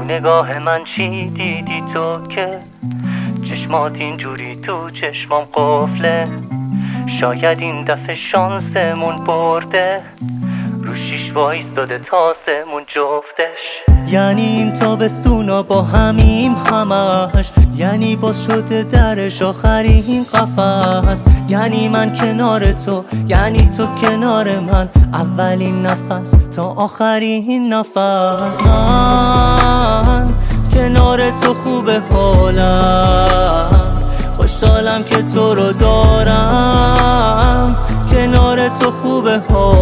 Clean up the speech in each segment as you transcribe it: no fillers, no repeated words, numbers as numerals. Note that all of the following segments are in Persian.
نگاه من چی دیدی تو که چشمات اینجوری تو چشمام قفله؟ شاید این دفعه شانسمون برده، رو شیش وایستاده تاسمون جفتش. یعنی این تابستونا با همیم همش، یعنی باز شده درش آخرین قفس. یعنی من کنار تو، یعنی تو کنار من، اولین نفس تا آخرین نفس. من کنار تو خوبه حالم، خوشحالم که تو رو دارم. کنار تو خوبه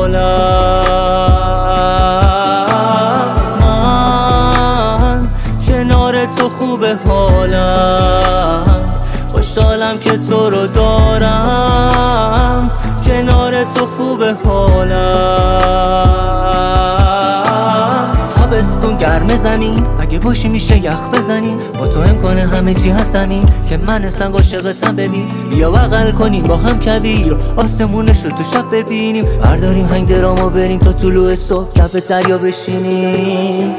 حالم، من کنار تو خوبه حالم. خوشحالم که تو رو دارم. کنار تو خوبه حالم. تابستون گرم زمین، اگه باشی میشه یخ بزنیم. با تو امکانه همه چی هستنیم، که من سنگ عاشقتم. ببین بیا بغل کنیم با هم کویر، آسمونش رو تو شب ببینیم. برداریم هنگ درامو بریم تا طلوع صبح لب دریا بشینیم.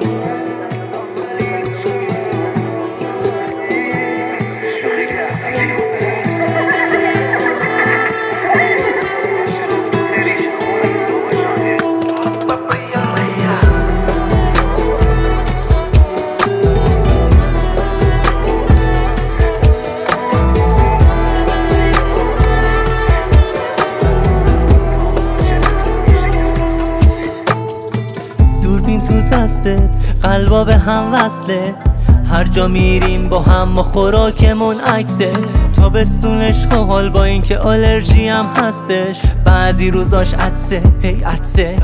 دوربین تو دستت، قلبا به هم وصله. هر جا میریم با هم، ما خوراکمون عکسه. تابستونش حال با این که آلرژی هم هستش، بعضی روزاش عطسه، هی عطسه.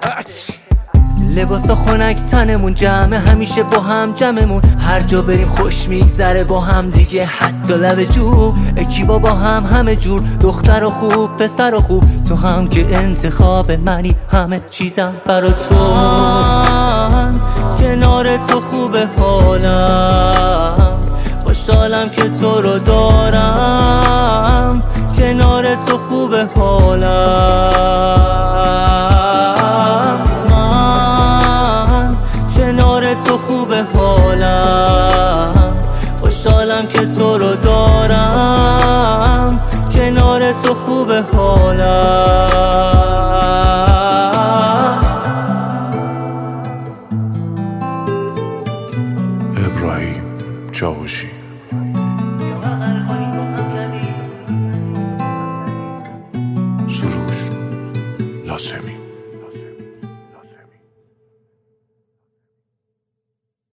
لباسا خنک تنمون جمعه، همیشه با هم جمعمون. هر جا بریم خوش میگذره با هم دیگه، حتی لب جو. اکیبا با هم همه جور، دختر و خوب پسر و خوب. تو هم که انتخاب منی، همه چیزم برا تو. من کنار تو خوبه حالم، خوشحالم که تو رو دارم. کنار تو خوبه حالم، کنار تو خوبه حالم. خوشحالم که تو رو دارم. کنار تو خوبه حالم. ابراهیم چاوشی.